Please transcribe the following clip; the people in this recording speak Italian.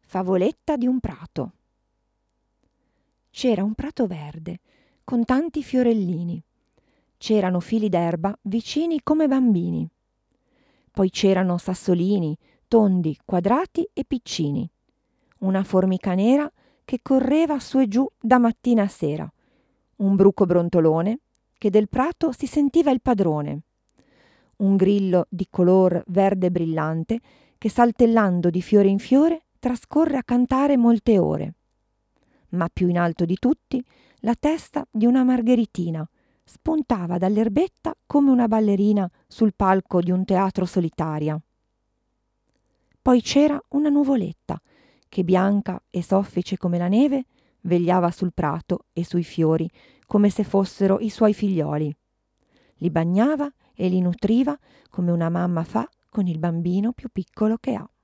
Favoletta di un prato. C'era un prato verde, con tanti fiorellini. C'erano fili d'erba vicini come bambini. Poi c'erano sassolini, tondi, quadrati e piccini. Una formica nera che correva su e giù da mattina a sera. Un bruco brontolone che del prato si sentiva il padrone. Un grillo di color verde brillante che saltellando di fiore in fiore trascorre a cantare molte ore. Ma più in alto di tutti la testa di una margheritina spuntava dall'erbetta come una ballerina sul palco di un teatro solitaria. Poi c'era una nuvoletta che bianca e soffice come la neve vegliava sul prato e sui fiori come se fossero i suoi figlioli. Li bagnava e li nutriva come una mamma fa con il bambino più piccolo che ha.